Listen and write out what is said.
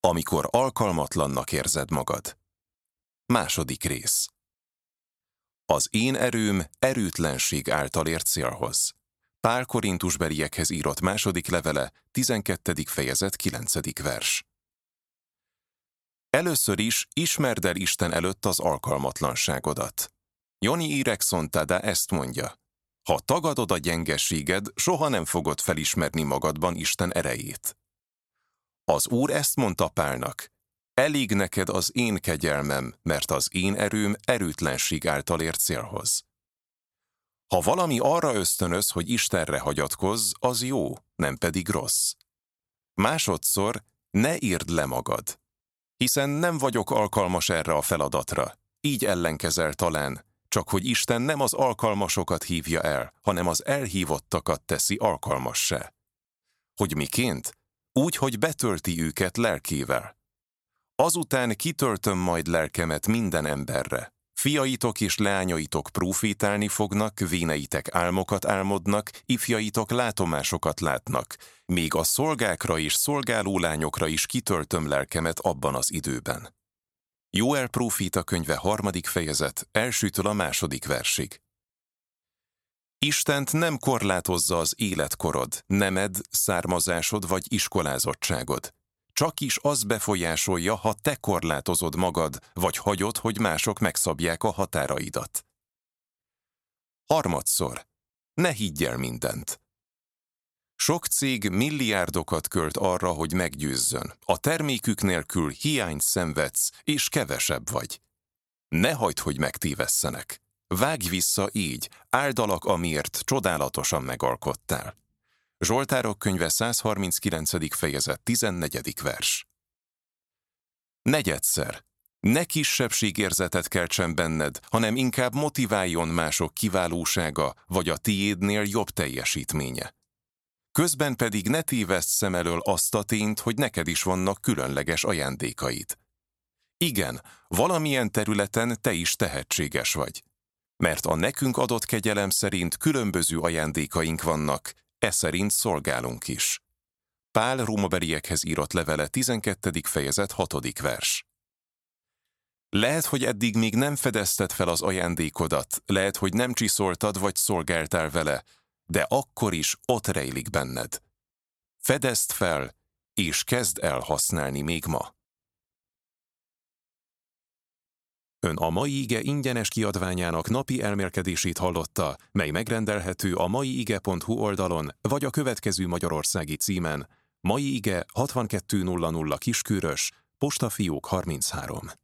Amikor alkalmatlannak érzed magad. Második rész. Az én erőm erőtlenség által ér célhoz. Pál Korintusbeliekhez írott második levele, 12. fejezet, 9. vers. Először is ismerd el Isten előtt az alkalmatlanságodat. Joni Erekson Tada ezt mondja: ha tagadod a gyengeséged, soha nem fogod felismerni magadban Isten erejét. Az Úr ezt mondta Pálnak: elég neked az én kegyelmem, mert az én erőm erőtlenség által ér célhoz. Ha valami arra ösztönöz, hogy Istenre hagyatkozz, az jó, nem pedig rossz. Másodszor, ne írd le magad, hiszen nem vagyok alkalmas erre a feladatra. Így ellenkezel talán, csak hogy Isten nem az alkalmasokat hívja el, hanem az elhívottakat teszi alkalmassá. Hogy miként? Úgy, hogy betölti őket lelkével. Azután kitöltöm majd lelkemet minden emberre. Fiaitok és leányaitok prófétálni fognak, véneitek álmokat álmodnak, ifjaitok látomásokat látnak. Még a szolgákra és szolgáló lányokra is kitöltöm lelkemet abban az időben. Jóel próféta könyve 3. fejezet, 1-től a 2. versig. Istent nem korlátozza az életkorod, nemed, származásod vagy iskolázottságod. Csak is az befolyásolja, ha te korlátozod magad, vagy hagyod, hogy mások megszabják a határaidat. Harmadszor, ne higgy el mindent. Sok cég milliárdokat költ arra, hogy meggyőzzön. A termékük nélkül hiányt szenvedsz, és kevesebb vagy. Ne hagyd, hogy megtévesszenek. Vágj vissza így, áldalak amiért csodálatosan megalkottál. Zsoltárok könyve 139. fejezet, 14. vers. Negyedszer, ne kisebbségérzetet keltsen benned, hanem inkább motiváljon mások kiválósága, vagy a tiédnél jobb teljesítménye. Közben pedig ne téveszd szem elől azt a tényt, hogy neked is vannak különleges ajándékaid. Igen, valamilyen területen te is tehetséges vagy. Mert a nekünk adott kegyelem szerint különböző ajándékaink vannak, szerint szolgálunk is. Pál Rómabeliekhez írott levele 12. fejezet 6. vers. Lehet, hogy eddig még nem fedezted fel az ajándékodat, lehet, hogy nem csiszoltad vagy szolgáltál vele, de akkor is ott rejlik benned. Fedezd fel, és kezd el használni még ma. Ön a Mai Ige ingyenes kiadványának napi elmélkedését hallotta, mely megrendelhető a maiige.hu oldalon, vagy a következő magyarországi címen: Mai Ige 6200 Kiskörös, Postafiók 33.